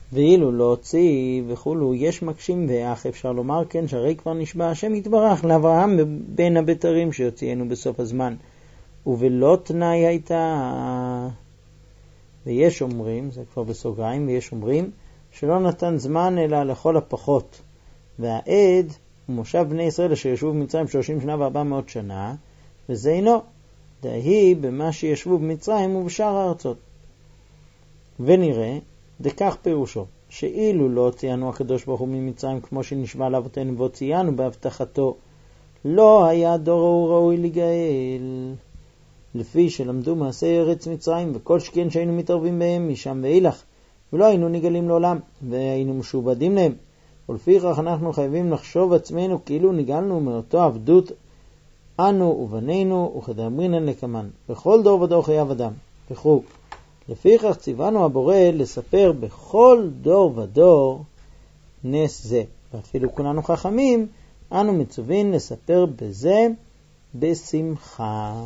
ואילו לא הוציא וכולו, יש מקשים ואך אפשר לומר כן, שהרי כבר נשבע השם יתברך לאברהם בין הבתרים שיוציאנו בסוף הזמן, ובלא תנאי הייתה. ויש אומרים, זה כבר בסוגריים, ויש אומרים שלא נתן זמן אלא לכל הפחות, והעד הוא מושב בני ישראל אשר ישבו במצרים 30 שנה ו400 שנה, וזה אינו, דהי במה שישבו במצרים ובשאר הארצות. ונראה, דכך פירושו, שאילו לא הוציאנו הקדוש ברוך הוא ממצרים כמו שנשבע לאבותינו והוציאנו בהבטחתו, לא היה דור ההוא ראוי לגאל. לפי שלמדו מעשי ארץ מצרים וכל שכן שהיינו מתערבים בהם משם ואילך, ולא היינו נגלים לעולם והיינו משובדים להם. ולפיכך אנחנו חייבים לחשוב עצמנו כאילו נגלנו מאותו עבדות אנו ובנינו, וכדאמרינן לקמן, בכל דור ודור חייב אדם וכו'. לפיכך ציוונו הבורא לספר בכל דור ודור נס זה, ואפילו כולנו חכמים, אנו מצווים לספר בזה בשמחה.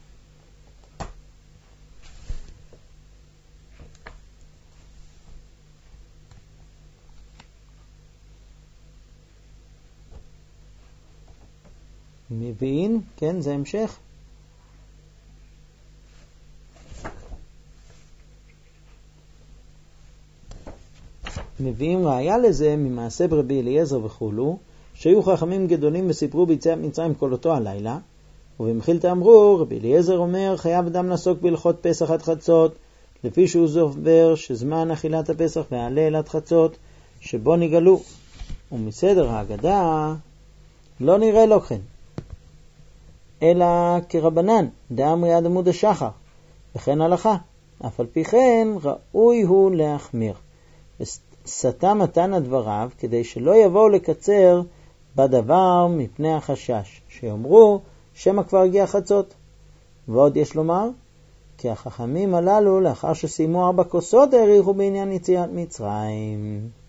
מבין? כן, זה המשך. מביאים ראיה לזה ממעשה ברבי אליעזר וכולו, שהיו חכמים גדולים וסיפרו ביציאת מצרים כל אותו הלילה, ובמחילתא אמרו, רבי אליעזר אומר, חייב אדם לעסוק בהלכות פסח עד חצות, לפי שהוא זובר שזמן אכילת הפסח וההלל עד חצות, שבו נגלו. ומסדר ההגדה לא נראה לו כן, אלא כרבנן, דאמרי עד עמוד השחר, וכן הלכה. אף על פי כן ראוי הוא להחמיר. סתם מתן הדבריו כדי שלא יבואו לקצר בדבר מפני החשש, שיאמרו שמא כבר הגיע חצות. ועוד יש לומר, כי החכמים הללו לאחר שסיימו 4 כוסות העריכו בעניין יציאת מצרים.